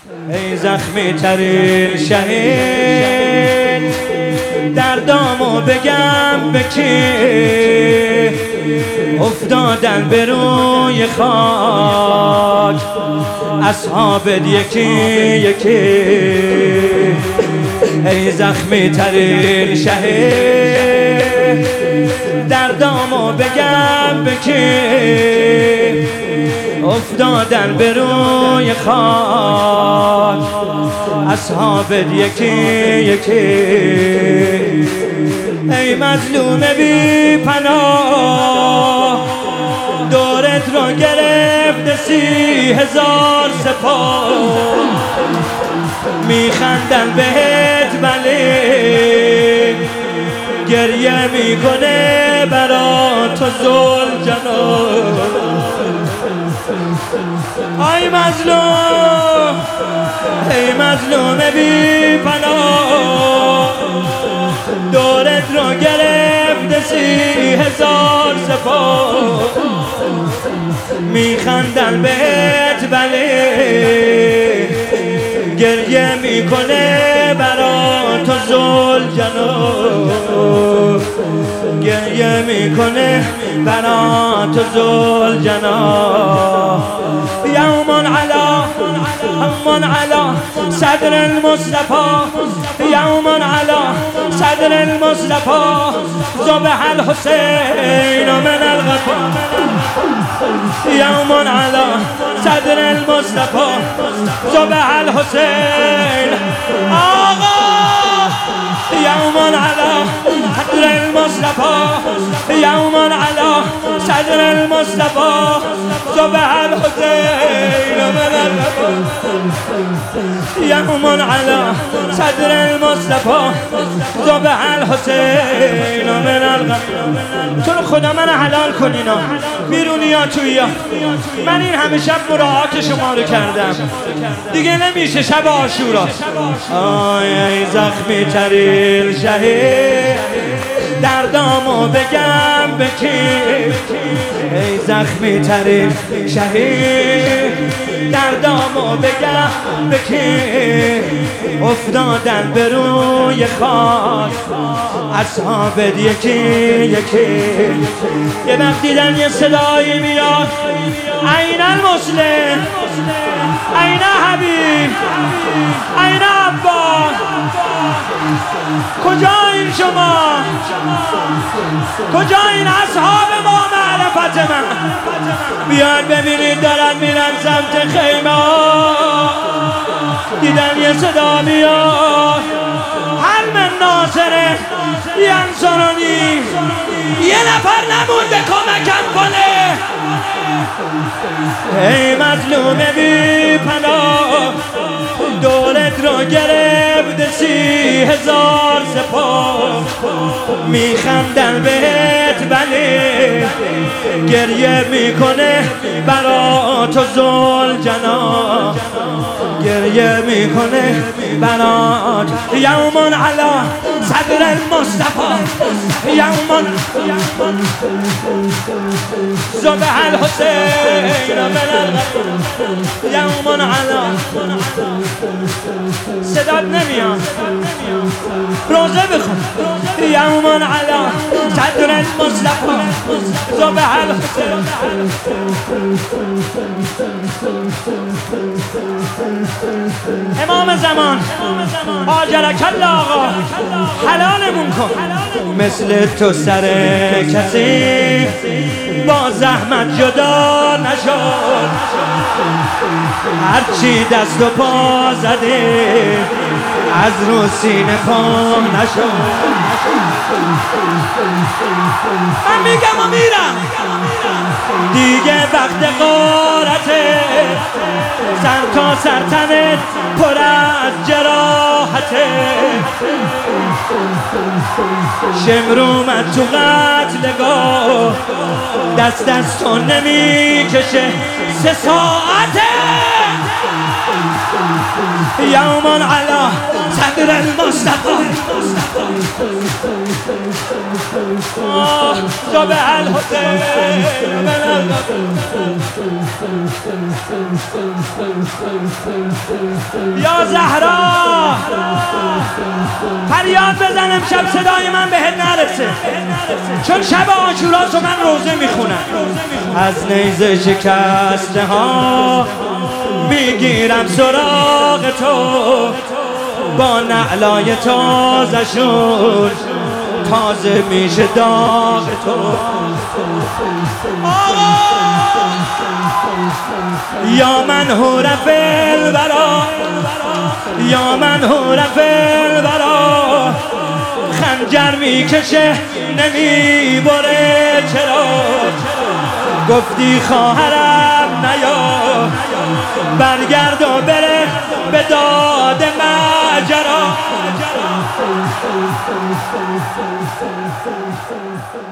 ای زخمی ترین شهید دردامو بگم به کی افتادن به روی خاک اصحابت یکی یکی ای زخمی ترین شهید دردامو بگم به کی افتادن به روی خاک اصحابت یکی یکی ای مظلوم بی پناه دورت رو گرفته 30,000 سپاه میخندن بهت ولی گریه میکنه برا تو ذوالجلال ای مظلوم ای مظلوم بی پناه دورت رو گرفته 30,000 سپاه میخندن بهت ولی گریه میکنه برا تو ذوالجلال گریه میکنه برا تو ذوالجلال یوم علی صدر المصطفى یوم علی صدر المصطفى ذبح الحسین من الغفار یوم علی صدر المصطفى ذبح الحسین آقا یوم علی صدر المصطفى یوم علی صدر المصطفى ذبح الحسین من الغفار یوم علی صدر المصطفى ذبح الحسین من الغفار تو رو خدا من حلال کنینا بیرونی ها تویا من این همه شب مراعات شما رو کردم دیگه نمیشه شب عاشورا ای زخمی ترین شهید دردامو بگم به کی ای زخمی ترین شهید دردامو بگم به کی افتادن به روی خاک اصحابت یکی یکی یه وقت دیدن یه صدایی میاد این المسلم این حبیب این عباس کجا این شما کجا این اصحاب ما معرفت من بیان ببینید دارن میرن سمت خیمه دیدن یه صدا میاد هر من ناصره ینصرونی یه نفر نمونده کمکم کنه ای مظلوم بی پناه دورت رو گرفته 30,000 سپاه میخندن بهت ولی گریه میکنه برا تو ذوالجلال گریه میکنه برا یوم علی صدر المصطفى یوم ذبح الحسین من الغفار یوم علی صدات نمیاد روزه بخون یوم علی صدر المصطفى ذبح الحسین امام زمان آجرک الله آقا حلالمون کن مثل تو سر کسی با زحمت جدا نشد هرچی دست و پا زده از رو سینه پام نشد من میگم و میرم دیگه وقت غارته سر تا سر تنت پر از جراحته شمر اومد تو قتلگاه دست از تو نمیکشه 3 ساعته یومان علا صدر المصطفى ذبح الحسین یا زهرا فریاد بزن امشب صدای من بهت نرسه، چون شب عاشوراست و من روزه میخونم. از نیزه شکسته ها میگیرم سراغ تو، با نعلای تازشون تازه میشه داغ تو. یا من هور فی‌الورا، یا من هور فی‌الورا، خنجر میکشه نمیبره چرا؟ گفتی خواهرم نیا، برگرد و بره به داد ماجرا.